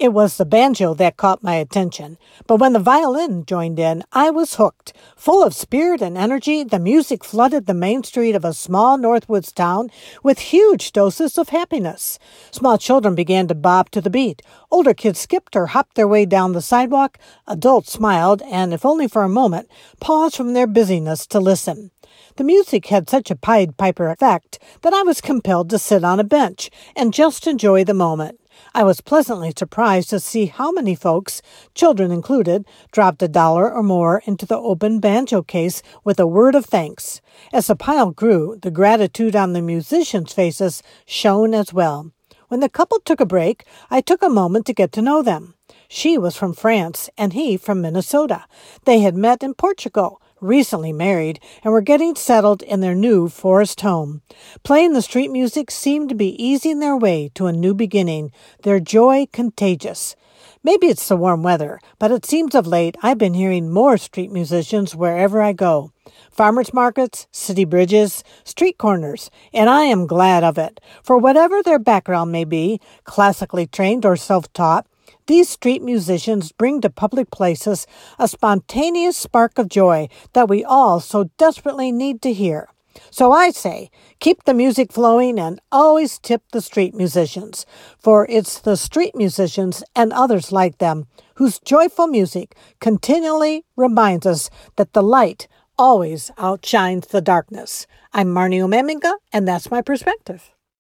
It was the banjo that caught my attention, but when the violin joined in, I was hooked. Full of spirit and energy, the music flooded the main street of a small Northwoods town with huge doses of happiness. Small children began to bob to the beat. Older kids skipped or hopped their way down the sidewalk. Adults smiled and, if only for a moment, paused from their busyness to listen. The music had such a Pied Piper effect that I was compelled to sit on a bench and just enjoy the moment. I was pleasantly surprised to see how many folks, children included, dropped $1 or more into the open banjo case with a word of thanks. As the pile grew, the gratitude on the musicians' faces shone as well. When the couple took a break, I took a moment to get to know them. She was from France and he from Minnesota. They had met in Portugal, recently married, and were getting settled in their new forest home. Playing the street music seemed to be easing their way to a new beginning, their joy contagious. Maybe it's the warm weather, but it seems of late I've been hearing more street musicians wherever I go. Farmers markets, city bridges, street corners, and I am glad of it. For whatever their background may be, classically trained or self-taught, these street musicians bring to public places a spontaneous spark of joy that we all so desperately need to hear. So I say, keep the music flowing and always tip the street musicians, for it's the street musicians and others like them whose joyful music continually reminds us that the light always outshines the darkness. I'm Marnie Omaminga, and that's my perspective.